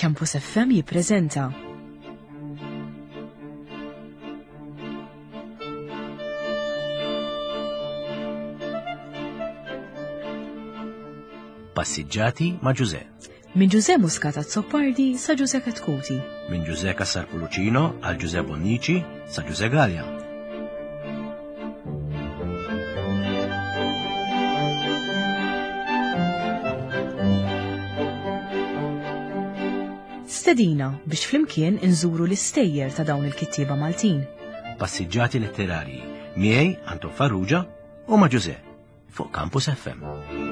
Campus FM jippreżenta Passiġġati ma' Ġużè. Minn Ġużè Muscat Zoppardi sa Ġużè Katkuti. Minn Ġużè Cassar-Pullucino għal Ġużè Bonnici sa Ġużè Gallia. Stedina biex flimkien inżuru l-istejjer ta' dawn il-kittieba Maltin. Passiġġati letterarji miegħi Anton Farrugia u ma' Ġużè fuq Campus FM.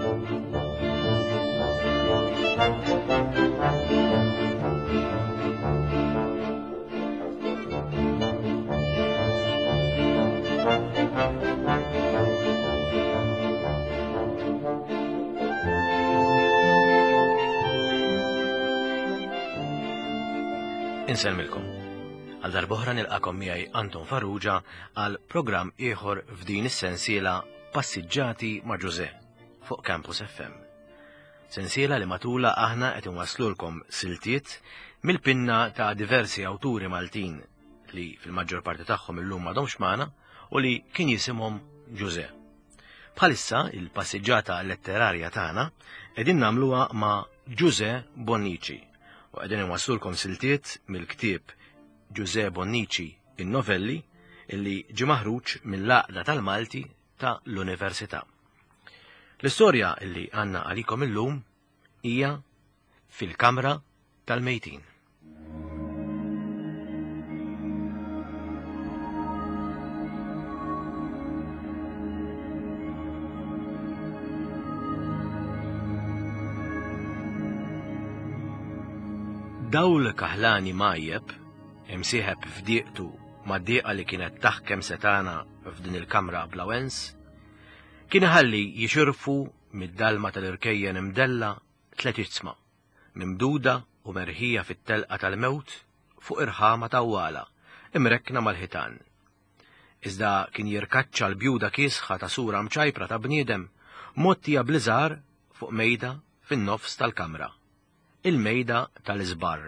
Inselmilkom. Għal darbohra nilqakom miegħi Anton Farrugia għal programm ieħor f'din is-sensiela Passiġġati ma' Ġużè fuq Campus FM. Sensiela li matula aħna qed inwasslulkom siltiet mill-pinna ta' diversi awturi Maltin li fil-maġġor parti tagħhom illum m'għadhomx magħna u li kien jisimhom Ġużè. Bħalissa il-passiġġata letterarja tagħna qegħdin nagħmluha ma' Ġużè Bonnici. U għedin waslulkom siltiet mill-ktieb Ġużè Bonnici in-novelli illi ġie maħruġ mill-Għaqda tal-Malti ta' l-Università. L-istorja illi għandna għalikom illum hija fil-Kamra tal-Mejtin. Dawl Kaħlani Majjeb, imsieħeb f'dieqtu mad-dieqa li kienet taħkem setana f'din il-kamra blawens, kien iħalli jixirfu mid-dalma tal-irkejjen imdella 3 isma, mimduda u merħija fit-telqa tal-mewt fuq irħama tawwala, imrekna mal-ħitan. Iżda kien jirkaċċa l-bjuda kiesħa ta' sura mċajpra ta' bniedem, mottija bliżar fuq mejda fin-nofs tal-kamra. Il-mejda tal-iżbarr.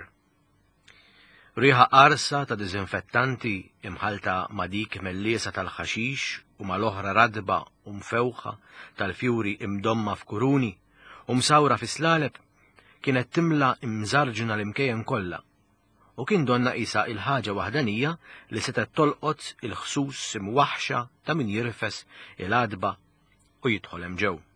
Riħa qarsa ta' diżinfettanti imħalta ma' dik melliesa tal-ħaxix u mal-oħra radba u mfewħa tal-fjuri imdomma f'kuruni u msawra fi slaleb kienet timla imżarġuna l-imkejjen kollha u kien donna qisha il-ħaġa waħdanija li setet tolqot il-ħsus imwaħxa ta' min jirfes il-adba u jidħol hemm ġew.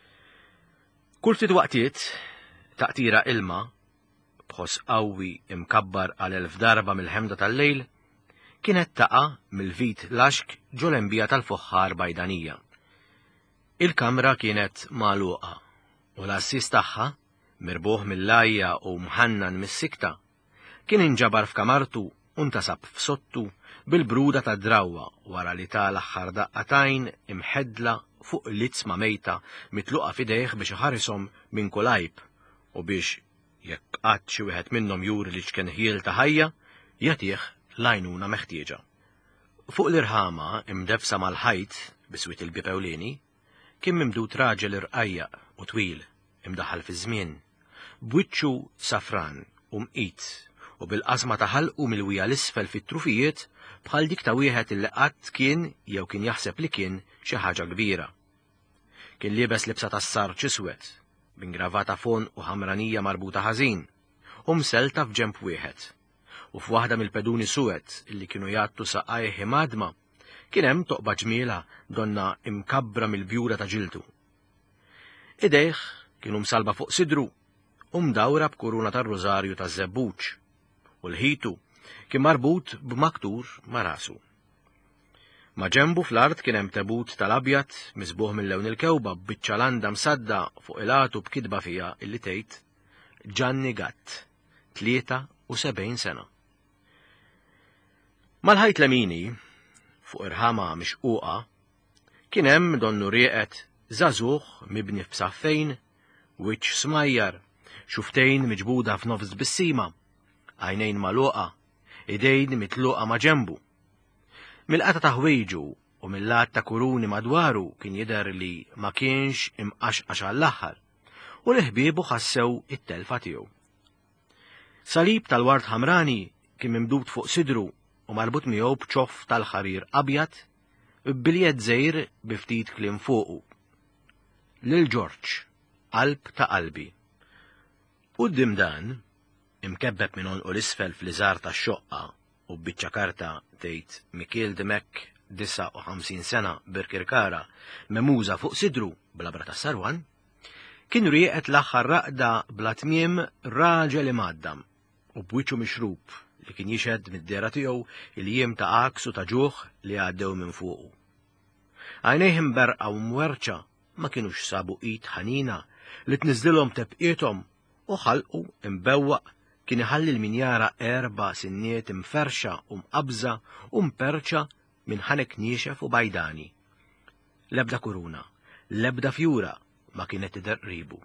Kull ftit waqtiet taqtira ilma, bħoss qawwi imkabbar għal 1000 darba mill-ħemda tal-lejl, kienet taqa' mill-vit laxk ġolembija tal-fuħħar bajdanija. Il-kamra kienet magħluqa u l-assis tagħha, mirbuħ mill-lajja u mħannan mis-sikta, kien inġabar f'kamartu u ntasab f'sottu bil-bruda tad-drawwa wara li ta' l-aħħar daqqatajn imħeddla fuq l-itzma mejta mitluqa fidejh biex iħarishom minn kulajb u biex jekk qatt xi wieħed minnhom juri li x'kien ħiel ta' ħajja, jagħtih l-għajnuna meħtieġa. Fuq l-irħama imdefsa mal-ħajt biswit il-bieb ewlieni, kien mimdut raġel irqajjaq u twil imdaħħal fi żmien, b'wiċċu safran u mqit u bil-qasma ta' ħalqu mill-wija l-isfel fit-trufijiet bħal dik ta' wieħed illi qatt kien jew kien jaħseb li kien xi ħaġa kbira. Kien liebes libsa tas-sarġ iswed b'ingravata fon u ħamranija marbuta ħażin, u mselta f'ġemp wieħed. U f'waħda mill-peduni suwed illi kienu jgħattu saqajh imadma, kien hemm toqba ġmiela donna imkabbra mill-bjura ta' ġiltu. Idejh kienu msalba fuq sidru u mdawra b'kuruna tar-rużarju taż-żebbuġ, u l-ħitu kien marbut b'maktur ma' rasu. Ma' ġembu fl-art kien hemm tebut tal-abjad misbuħ mill-lewn il-kewba b'biċċa landa msadda fuq il-għatu b'kitba fija illi tgħid Gianni Gatt, 73 sena. Mal-ħajt lemini, fuq irħama mixquqa, kien hemm donnu rieqet żagħżugħ mibni f'saffejn, wiċċ smajjar, xuftejn miġbuda f'nofs bis-sima, għajnejn magħluqa, idejn mitluqa ma' ġembu. Mill-qata ta' ħwejġu u mill-lat ta' kuruni madwaru kien jidher li ma kienx imqaxqax għall-aħħar u l-ħbiebu ħassew it-telfa tiegħu. Salib tal-wart ħamrani kien mimdud fuq sidru u marbut miegħu b'ċoff tal-ħarir abjad b'biljett żgħir bi ftit kliem fuqu. Lil George, qalb ta' qalbi. Quddiem dan, imkebbeb minn u l-isfel fl-iżgħar tax-xoqqa u b'biċċa karta tgħid Michiel de Mech 59 sena birkirkara memuża fuq sidru bl-abra ta' sarwan, kien rieqet l-aħħar raqda bla tmiem raġel imaddam u b'wiċċu mixrub li kien jixed mid-dera tiegħu il-jiem ta' aks u ta' ġuħ li għaddew minn fuqu. Għajnejh imberqa u mwerċa ma kienux sabu id ħanina li tniżlilhom tebqietom u ħalqu imbewwaq kien iħalli l-minjara 4 sinniet imferxa u mqabża u mperċa minn ħanek niexef u bajdani. L-ebda kuruna, l-ebda fjura ma kienet tidher qribu.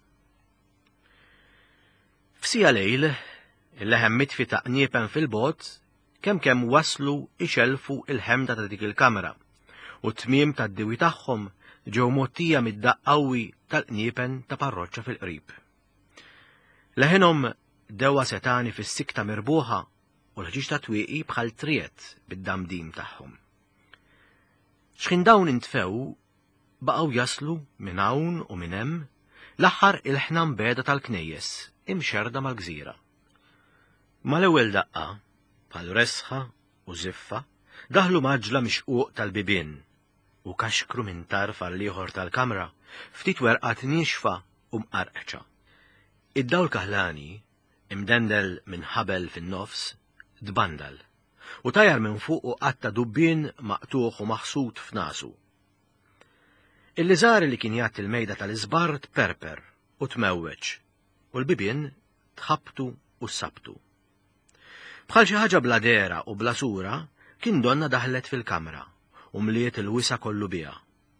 F'sija lejl, il-leħem mitfi ta' qniepen fil-bot, kemm waslu ixelfu il-ħemda ta' dik il-kamra u t-tmiem tad-diwi tagħhom ġew mottija mid-daqqawi tal-qniepen ta' parroċċa fil-qrib. Leħinhom dewa setani fis-sikta mirbuħa u l-ħġiġ ta' twieqi bħal triet bid-damdim tagħhom. X'kien dawn intfew baqgħu jaslu minn hawn u minn hemm l-aħħar il-ħna mbeda tal-knejjes imxerda mal-gżira. Mal-ewwel daqqa, bħal resħa u żiffa, daħlu maġla mixquq tal-bibien u kaxkru minn tarf għall-ieħor tal-kamra ftit werqat nixfa u mqarqeċa. Id-dawl kaħlani, imdendel minn ħabel fin-nofs, dbandal u tajar minn fuq u qatta dubbien maqtuħ u maħsud f'nasu. Il-liżar li kien jagħti il-mejda tal-iżbar tperper u tmewweġ u l-bibien tħabtu u ssabtu. Bħal xi ħaġa bla dera u bla sura kien donna daħlet fil-kamra u mliet il-wisa kollu biha.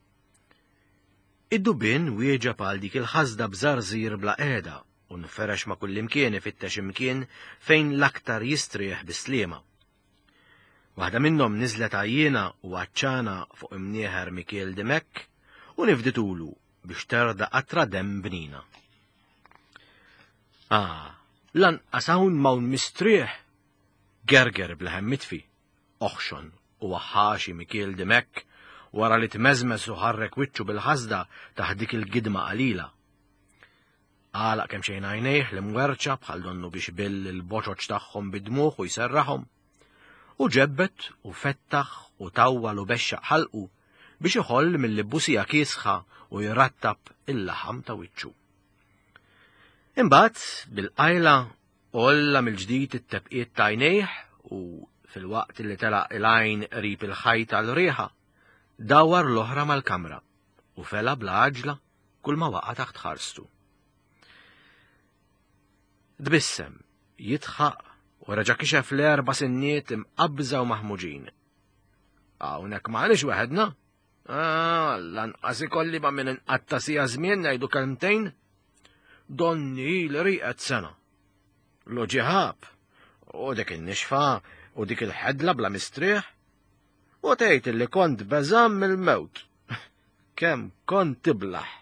Id-dubbien wieġeb għal dik il-ħażda bżarżir bla qiegħda u nferex ma' kullimkien ifittex imkien fejn l-aktar jistrieħ bis-sliema. Waħda minnhom niżlet għajjiena u għaċċana fuq imnieħer Michiel de Mech u nifditulu biex terda qatra demm bnina. Lanqas hawn mawn mistrieħ, gerger bl-ħem mitfi, oħxon u waħħaxi Michiel de Mech wara li tmeżmes u ħarrek wiċċu bil-ħażda taħt dik il-gidma qalila. Għalaq kemm xejn għajnejh li mwerċa bħal donnu biex bill il-boċoċ tagħhom bidmuħ u jserraħhom, u ġebbet u fettaħ u tawwal u bexxaq ħalqu biex iħoll mill-busija kiesħa u jrattab il-laħam ta' wiċċu. Imbagħad bil-qajla olla mill-ġdid it-tebqiet ta' għajnejh u fil-waqt li telaq il-għajn qrib il-ħajt għal-rieħa dawar l-oħra mal-kamra u fela bla għaġla kull ma waqa' taħt ħarstu. Dbissem, jitħaq u reġa' kixef l-4 sinniet imqabża u maħmuġin. Hawnhekk m'għaliex waħedna? Lanqas ikolli ma' minn inqatta sija żmien ngħidu kelmtejn? Donni li rieqet sena. L-ġiħab u dik in-nixfa u dik il-ħedla bla mistrieħ u tgħid li kont beżam mill-mewt. Kemm kont tiblaħ.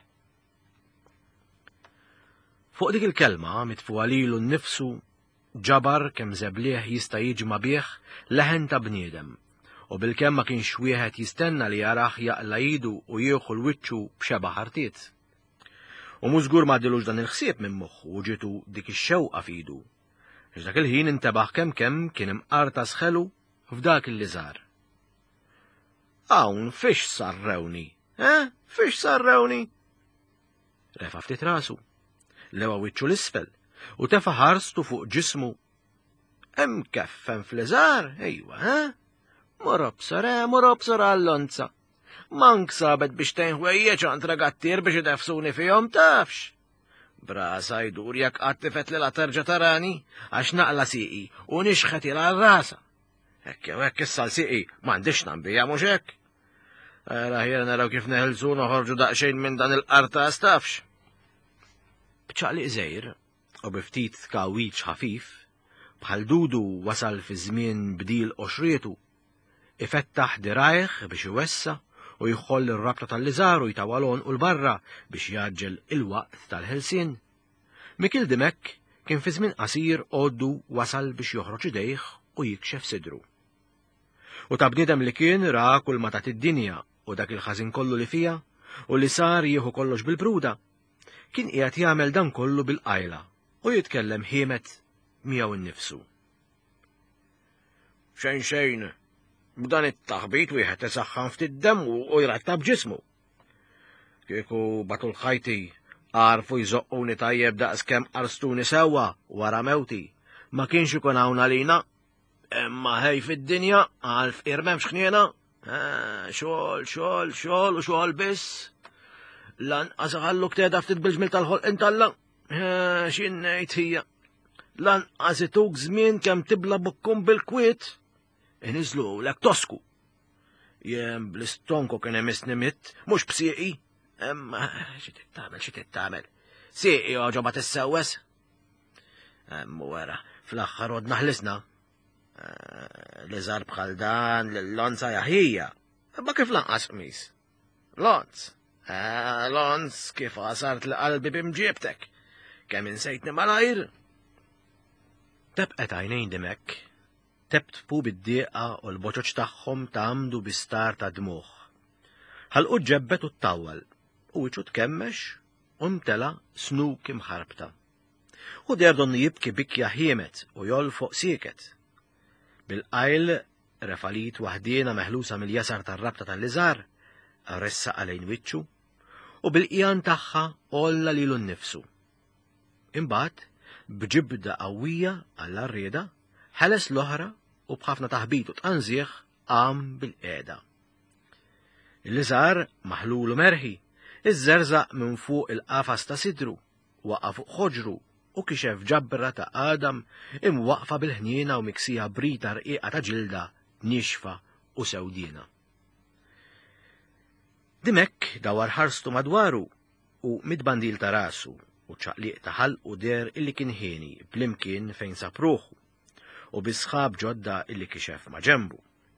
Fuq dik il-kelma mitfuqa lilu nnifsu ġabar kemm żeblieħ jista' jiġma bih leħen ta' bniedem u bilkemm ma kienx wieħed jistenna li jarah jaqla idu u jieħu l-wiċċu b'xeba' ħartiet. U mhux żgur m'għaddilux dan il-ħsieb minn moħħu u ġitu dik ix-xewqa f'idu. Dak il-ħin intebaħ kemm kien imqarta sħelu f'dak il-liżar. Hawn fiex sarrewni, fiex sarrewni? Refa' ftit rasu, lewa wiċċu l-isfel u tefa' ħarstu fuq ġismu. Hemm keffen fl-iżar, ejwa, morobsor għall-lonza. Mank sabet biex tenħwejjeġ għand ragattir biex idefsuni fihom tafx. Brasa jdur jak għattifet li la terġa tarani għax naqla siqi u nixħet ila r-rasa. Hekk issa l-siqi m'għandix nambija mhux hekk. Raħjer naraw kif neħilsu noħorġu daqsxejn minn dan il-qarta stafx. B'ċaqliq żgħir u biftit tkawiċ ħafif bħal dudu wasal fi żmien bdil oxrietu, ifettaħ dirajħ biex iwessa u jħoll ir-rabta tal-liżar u jtawalon u l-barra biex jaġġel il-waqt tal-ħelsien. Michiel de Mech kien fi żmien qasir għoddu wasal biex joħroġ idejh u jikxef sidru. U ta' bniedem li kien ra kull ma tat id-dinja u dak il-ħażin kollu li fija u li sar jieħu kollox bil-bruda, kien qiegħed jagħmel dan kollu bil-qajla u jitkellem ħiemet miegħu innifsu. Xejn, b'dan it-taħbit wieħed isaħħan ftit demm u jrattab ġismu. Kieku batul ħajti għarfu jżoqquni tajjeb daqskemm qarstuni sewwa wara mewti, ma kienx ikun hawn għalina, imma ħej fid-dinja għal fqir m'hemmx ħniena, xogħol u xogħol biss. Lanqas ħallu kteda ftit bil-ġmil tal-ħolqien Alla, x'in ngħid hija. Lanqas ituk żmien kemm tibla bukkum bil-kwiet, iniżlu lek tosku. Jem bl-istonku kien hemm mitt, mhux bsieqi. Imma xi tagħmel. Sieqi oġoba tissewwes. Wara, fl-aħħar għodna ħlisna. Li żar bħal dan l-lonza jaħija. Imma kif lanqas qmis? Lonz kif qasart l-qalbi bimġiebtek. Kemm insejtni malajr. Tebqet għajnejn dimek, tebtfu bid-dieqa u l-boċoċ tagħhom tagħmdu bistar ta' dmuħ. Ħalqu ġebbet u ttawwal, u wiċċu tkemmex u mtela snuk imħarbta. U der donnu jibki bikja ħiemet u jolfoq sieket. Bil-qajl refalit waħdiena meħlusa mill-jasar tar-rabta tal-liżar, ressa għalejn wiċċu, u bil-qijan tagħha olla lilu nnifsu. Imbagħad, bġibda qawwija għall-arrieda, ħeles l-oħra u bħafna taħbit u tqanżieħ qam bil-qiegħda. Il-liżar maħlulu merħi, iżżerżaq minn fuq il-qafas ta' sidru, waqa' fuq ħoġru u kixef ġabbra ta' Adam imwaqfa bil-ħniena u miksija brita rqiqa ta' ġilda nixfa u sewdiena. Dimek dawar ħarstu madwaru u mid-bandil ta' rasu u ċaqliq ta' ħalq u der illi kien ħieni blimkien fejn sapruħu u bisħab ġodda illi kixef ma' ġembu.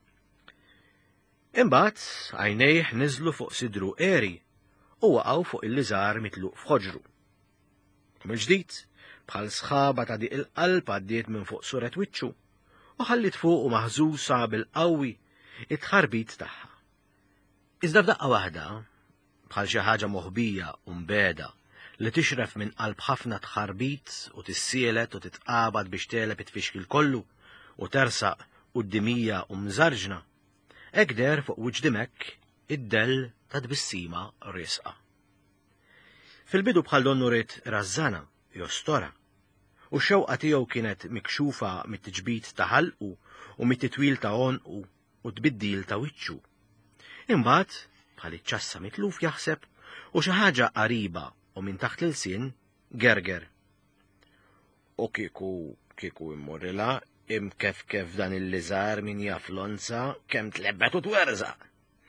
Imbagħad għajnejh niżlu fuq sidru qeri u waqgħu fuq il-liżar mitluq f'ħoġru. Mill-ġdid bħal sħaba ta' diq il-qalb għaddiet minn fuq suret wiċċu u ħallit fuq u maħżusa bil-qawwi it-ħarbit tagħha. Iżda f'daqqa waħda, bħal xi ħaġa moħbija u mbeda li tixref minn qalb ħafna tħarbit u tissielet u titqabad biex teleb it-fixkil kollu u tersaq qudiemija u mżarġna, hekk der fuq wiċċ Dimek id-dell ta' tbissima risqa. Fil-bidu bħal donnu rid rażżana jostora u x-xewqa tiegħu kienet mikxufa mit-tiġbid ta' ħalqu u mit-titwil ta' għonqu u tbiddil ta' wiċċu. Imbagħad bħal iċċassa mitluf jaħseb u xi ħaġa qariba u minn taħt l-sin gerger. U kieku immorrila imkefkef dan il-liżar min jaf l-onza kemm tlebbet u twerżaq.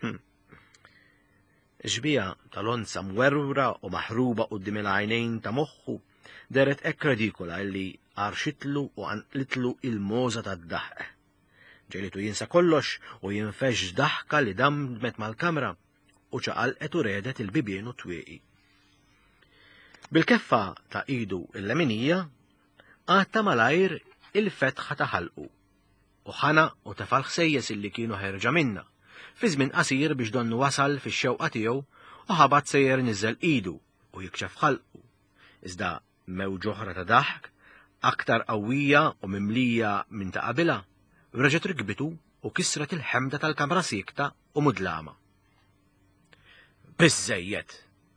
Ġbija tal-onza mwerwra u maħruba quddiem il-għajnejn ta' moħħu deret hekk redikola illi għarxitlu u għanqlitlu il-moża tad-daħq. Ġelitu jinsa kollox u jinfex daħka li dammet mal-kamra u ċaqalqet u redet il-bibien u twieqi. Bil-keffa ta' idu il-leminija għatta malajr il-fetħa ta' ħalqu u ħana u tefal ħsejjes illi kienu ħerġa minna fi żmien qasir biex donnu wasal fix-xewqa tiegħu u ħabat sejjer niżel idu u jikxef ħalqu. Iżda mewġ oħra ta' daħk aktar qawwija u mimlija minn ta' qabilha reġgħet rikbitu u kisret il-ħemda tal-kamra siekta u mudlama. Biżżejjed!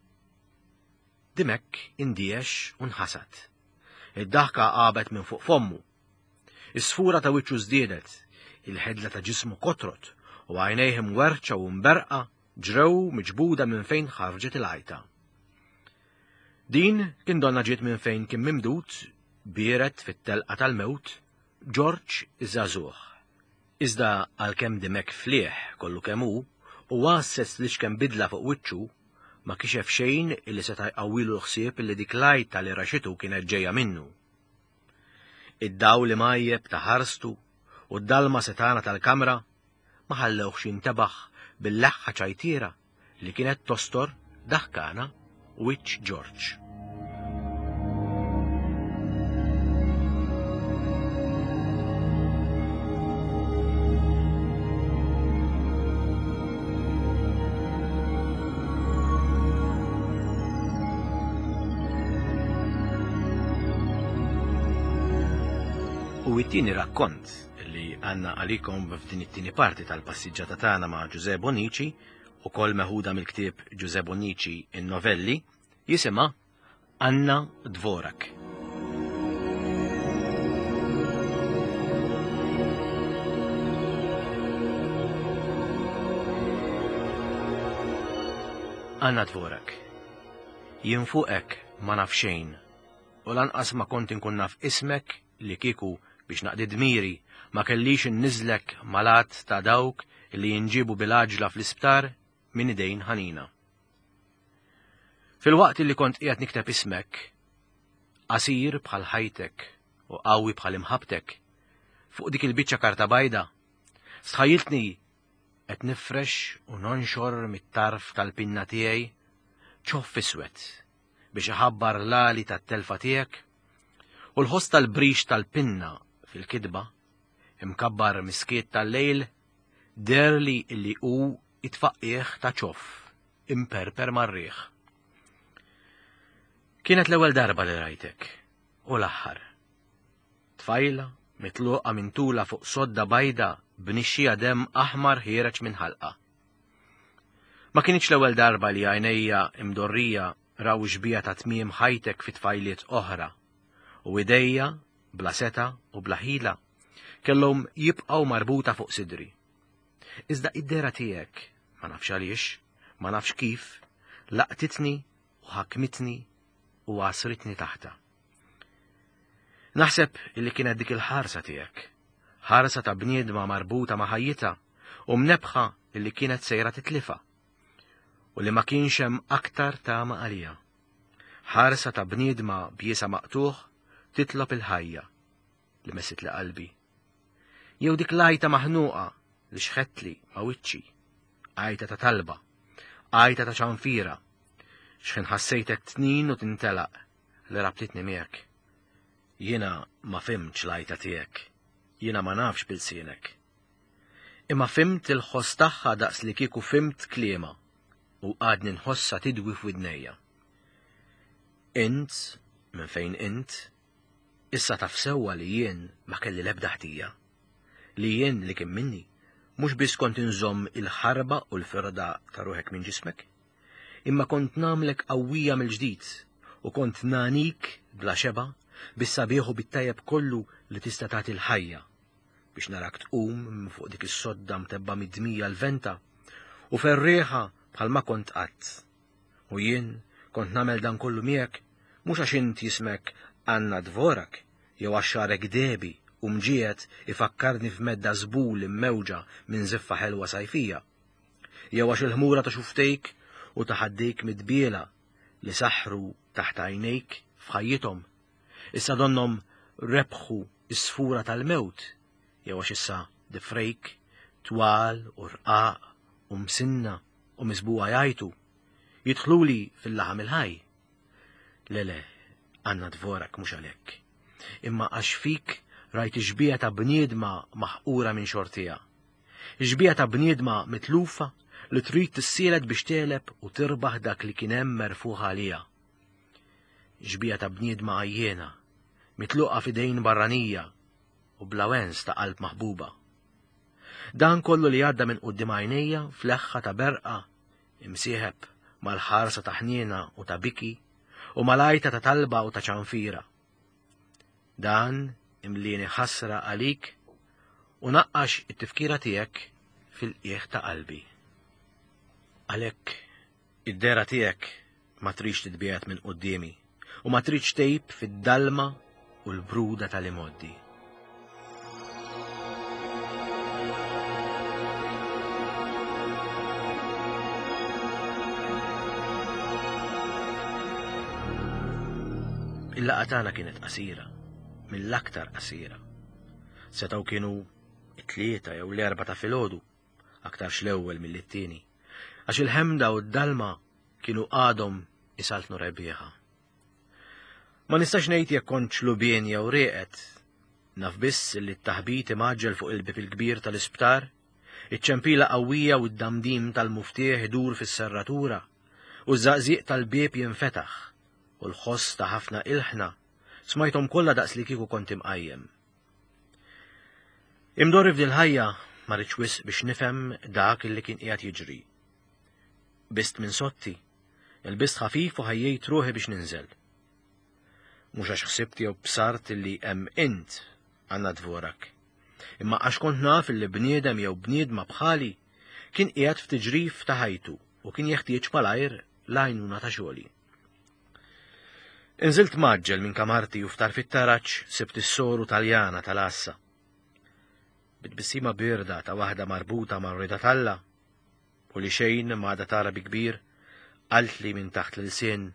Dimek indiex u nħasad. Id-daħka qabet minn fuq fommu. Is-sfura ta' wiċċu żdiedet, il-ħedla ta' ġismu kotrot u għajnejh mwerċa u mberqa ġrew miġbuda minn fejn ħarġet il-għajta. Din kien donna ġiet minn fejn kien mimdut bieret fit-telqa tal-mewt George iż-żagħżugħ. Iżda għalkemm Dimek flieħ kollu kemm hu u għassess li x'kemm bidla fuq wiċċu ma kixef xejn illi seta' jqawwilu l-ħsieb illi dik l-għajta li raxitu kienet ġejja minnu. Id-dawl li majjeb ta' ħarstu u d-dalma setana tal-kamra ma ħallewx jintebaħ bil-leħħa ċajtira li kienet tostor daħkana wiċċ George. U it-tieni rakkont li għanna għalikom f'din it-tieni parti tal-passiġġata tagħna ma' Giuseppe Bonnici, ukoll meħuda mill-ktieb Giuseppe Bonnici in-novelli, jisimha Anna Dvorak. Anna Dvorak. Jien fuqek ma naf xejn, u lanqas ma kont inkun naf ismek li kieku biex naqdi dmiri ma kellix inniżlek malat ta' dawk li jinġibu bil-aġla fl-isptar minn idejn ħanina. Fil-waqt li kont qiegħed nikteb ismek, qasir bħal ħajtek u qawwi bħal imħabtek, fuq dik il-biċċa karta bayda, sħajiltni qed nifrex u nonxor mit-tarf tal-pinna tiegħi ċoff iswed biex iħabbar l-għali tat-telfa tiegħek, u l-ħoss tal-brix tal-pinna fil-kidba, imkabbar miskiet tal-lejl, derli illi hu itfaqqieħ ta' ċoff, imperper marriħ. Kienet l-ewwel darba li rajtek, u l-aħħar. Tfajla, mitluqa minn tula fuq sodda bajda b'nixxija demm aħmar ħireġ minn ħalqa. Ma kienx l-ewwel darba li għajnejja imdorrija raw xbija ta' tmiem ħajtek fit tfajliet oħra, u idejja, bla seta u bla ħila, kellhom jibqgħu marbuta fuq sidri. Iżda id-dera tiegħek, ma nafx għaliex, ma nafx kif, laqtitni u ħakmitni u għasritni taħta. Naħseb illi kienet dik il-ħarsa tiegħek, ħarsa ta' bniedma marbuta ma' ħajjita u mnebħa illi kienet sejra titlifa, u li ma kienx hemm aktar tama għalija. Ħarsa ta' bniedma bjiesa maqtuħ titlob il-ħajja li messit li qalbi. Jew dik lajta maħnuqa li xħetli ma' wiċċi, għajta ta' talba, għajta ta' ċanfira, xħin ħassejtek tnin u tintelaq li rabtitni miegħek. Jiena ma fimx lajta tiegħek, jiena ma nafx bil-sienek. Imma fimt il-ħoss tagħha daqs li kieku fimt kliema u għadni nħossa tidwi f'widnejja. Int, minn fejn int, issa taf sewwa li jien ma kelli l-ebda ħtija, li jien li kien minni mhux biss kont inżomm il-ħarba u l-firda ta' ruħek minn ġismek, imma kont namlek qawwija mill-ġdid u kont nanik bla xeba bis-sabiħu bit-tajjeb kollu li tista' tagħti l-ħajja biex narak tqum minn fuq dik is-sodda mtebba mid-dmija l-venta u ferrieħa bħalma kont qatt. U jien kont nagħmel dan kollu miegħek mhux għax int jismek Anna Dvorak, jew għaxxarek debi u mġiet ifakkarni f'medda żbul immewġa minn ziffa ħelwa sajfija, jew għax il-ħmura ta' xuftejk u taħaddejk mid-biela li saħru taħt għajnejk f'ħajjithom, issa donnom rebħu is-sfura tal-mewt, jew għax issa difrejk twal u rqaq u msinna u misbuqa jajtu, jidħluli fil-laħam il-ħaj. Le, Anna Dvorak mhux għalhekk, imma għax fik rajt ġbija ta' bniedma maħqura minn xortija. Ġbija ta' bniedma mitlufa li trid tissielet biex teleb u tirbaħ dak li kien hemm merfuħ għalija. Ġbija ta' bniedma għajjena, mitluqa f'idejn barranija u blawens ta' qalb maħbuba. Dan kollu li għadda minn quddiem għajnejja fl-eħħa ta' berqa imsieħeb mal-ħarsa ta' ħniena u ta' biki u malajta ta' talba u ta' ċanfira. Dan imlieni ħasra għalik u naqqax it-tifkira tiegħek fil-qiegħ ta' qalbi. Għalhekk id-dera tiegħek ma trix titbiegħed minn qudiemi u ma trix tgħib fid-dalma u l-bruda tal-imoddi. Il-laqgħa tagħna kienet qasira, mill-aktar qasira. Setgħu kienu t-tlieta jew l-erba' ta' filgħodu, aktar l-ewwel mill-tieni, għax il-ħemda u d-dalma kienu għadhom isaltnu rebieħa. Ma nistax ngħid jekk kontx lubien jew rieqet, naf biss li t-taħbit imaġġel fuq il-bib il-kbir tal-isptar, iċ-ċempila qawwija u d-damdim tal-muftieħ idur fis-serratura u ż-żaqżieq tal-bieb jinfetaħ u l-ħoss ta' ħafna ilħna smajthom kollha daqs li kieku kont imqajjem. Imdorri f'dil ħajja ma rridx wisq biex nifhem dak illi kien qiegħed jiġri. Bist minn sotti, il-bist ħafif u ħajjejt ruħi biex ninżel. Mhux għax ħsibt jew bsart illi hemm int għandna dvorak, imma għax kont naf illi bniedem jew bniedma bħali kien qiegħed f'tiġrif ta' ħajtu u kien jeħtieġ malajr l-għajnuna ta' xogħli. Inżilt maġġel minn kamarti u ftar fit-taraċ sibt is-soru Taljana tal-Assa. Bitbissima birda ta' waħda marbuta ma' rida Alla u li xejn m'għadha tara bi kbir qalt li minn taħt l-sien: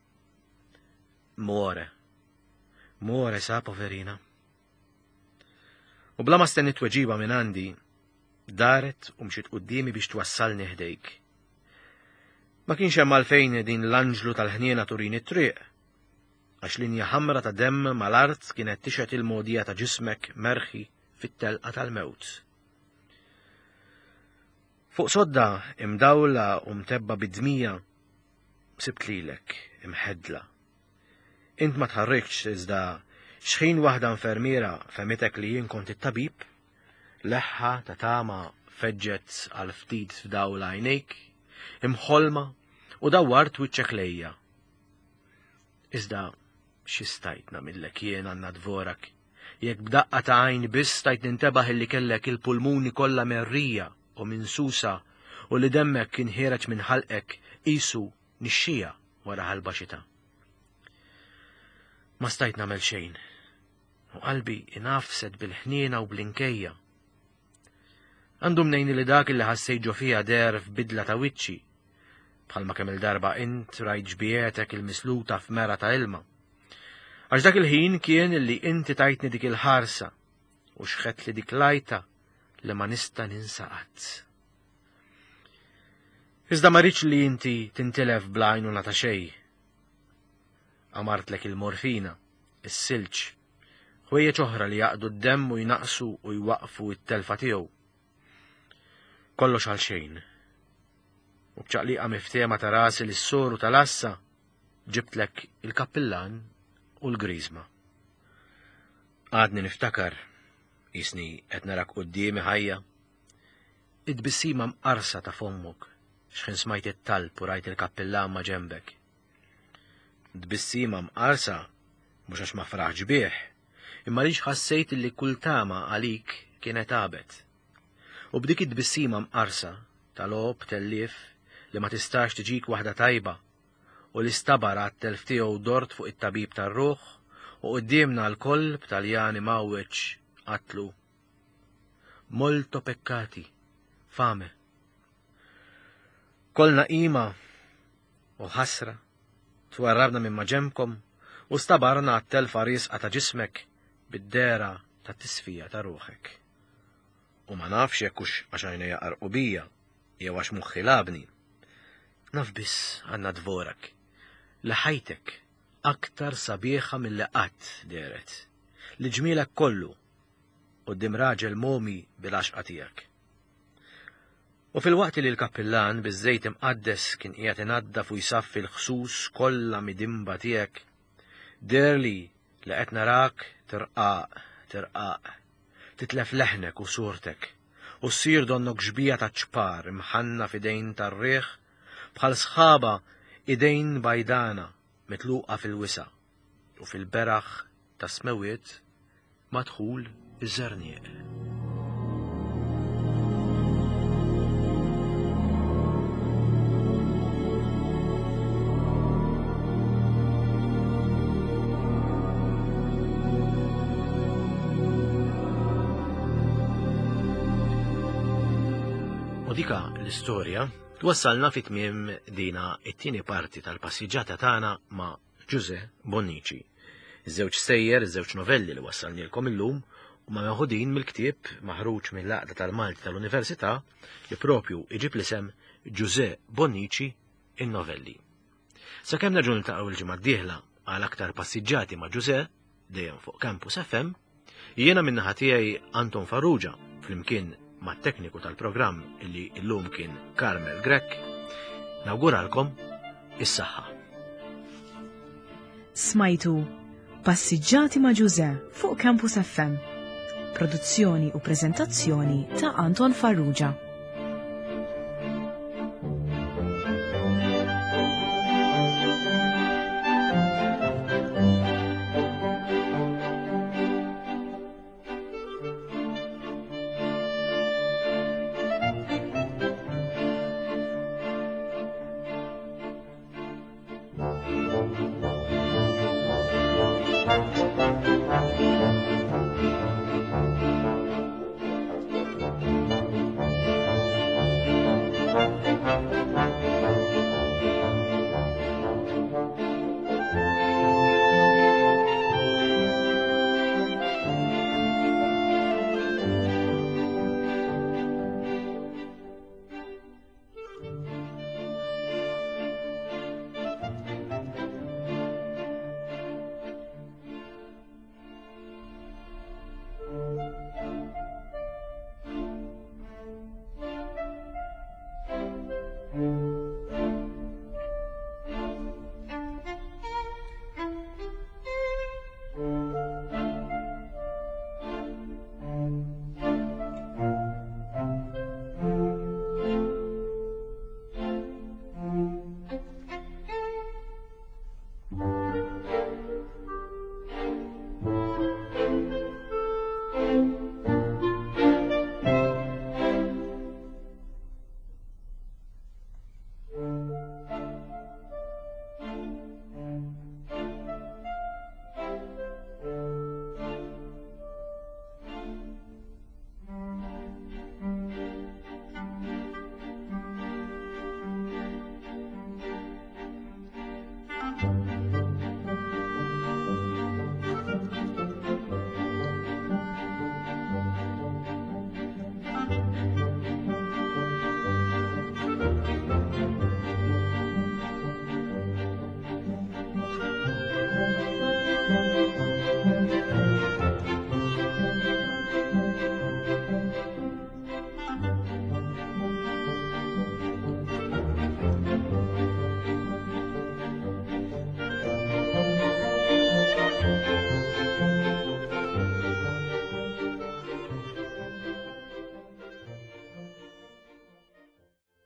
Muore sa poverina. U bla ma stennit tweġiba minn għandi, daret u mxiet qudiemi biex twassalni ħdejk. Ma kienx hemm għalfejn din l-anġlu tal-ħniena turini t-triq, għax linja ħamra ta' demm mal-art kienet tixet il-modija ta' ġismek merħi fit-telqa tal-mewt. Fuq sodda imdawla u mtebba bid-dmija sibt lilek imħedla. Int ma tħarrikx iżda xħin waħda infermiera femitek li jien kont it-tabib, leħħa ta' tama feġġet għal ftit f'dawl għajnejk, imħolma u dawwart wiċċek lejja. Iżda x'istajt nagħmillek jien għandna dvorak, jekk b'daqqa ta' għajn biss stajt nintebaħ illi kellek il-pulmuni kollha merrija u minsusa u li demmek kien ħireġ minn ħalqek qisu nixxija wara ħalba xita. Ma stajt nagħmel xejn, u qalbi inafsed bil-ħniena u bl-inkejja. Għandu mnejn li dak li ħassejġu fija der f'bidla ta' wiċċi, bħalma kemm il-darba int rajt ġbietek il-misluta f'mera ta' ilma. Għax dak il-ħin kien li inti tajtni dik il-ħarsa u xħet li dik lajta li ma nista' ninsaqat. Iżda ma rridx li inti tintilef bl-għajnuna ta' xej. Amartlek il-morfina, is-silġ, ħwejjeġ oħra li jaqdu d-demm u jnaqsu u jwaqfu it-telfa tiegħu. Kollox għal xejn. U bċaqliqa miftema ta' rasi lis-soru tal-Assa ġibtlek il-kappillan u l-griżma. Għadni niftakar, jisni qed narak qudiemi ħajja, id-bissima mqarsa ta' fommok, x'ħin smajt it-talb u rajt il-kappillan ma' ġembek. Dbissima mqarsa mhux għax ma fraħġ bih, imma lix ħassejt li kull tama għalik kienet għabet. U b'dik id-dbissima mqarsa tal-ob tellif li ma tistax tiġik waħda tajba u li stabar għat-telf tiegħu dort fuq it-tabib tar-ruħ u qudiemna l-koll b'Taljani mawweġ għatlu: Molto peccati, fame. Kolna qima u ħasra twarrabna minn maġemkom u stabarna għat-telfa risqa ta' ġismek bid-dera ta' tisfija ta' ruħek. U ma nafx jekkux għax għajnejja qarqubija jew għax muħħi labni. Naf biss għandna dvorak li ħajtek aktar sabiħa mill-li qatt deret, li ġmielek kollu quddiem raġel momi bil-għaxqa tiegħek. U fil-waqt li l-kappillan biż-żejt imqaddes kien qiegħed inaddaf u jsaffi l-ħsus kollha midimba tiegħek, derli li qed narak tirqaq, titlef leħnek u surtek, u ssir donnok ġbija ta' ċpar imħanna f'idejn tar-riħ bħal sħaba idejn bajdana mitluqa fil-wisa u fil-beraħ ta' smewiet madħul iż-żernieq. U dika l-istorja twassalna fit-tmiem dina it-tieni parti tal-passiġġata tagħna ma' Giuseppe Bonnici. Iż-żewġ sejjer, iż-żewġ novelli li wassalnilkom illum huma meħudin mill-ktieb maħruġ mill-Għaqda tal-Malti tal-Università li propju iġib l-isem Giuseppe Bonnici in-novelli. Sakemm nerġgħu niltaqgħu l-ġimgħa d-dieħla għal aktar passiġġati ma' Giuseppe dejjem fuq Campus FM, jiena min-naħa tiegħi Anton Farrugia flimkien mat-tekniku tal-programm illi illum kien Carmel Grek, nawguralkom is-saħħa. Smajtu Passiġġati ma' Giuseppe fuq Campus FM. Produzzjoni u preżentazzjoni ta' Anton Farrugia.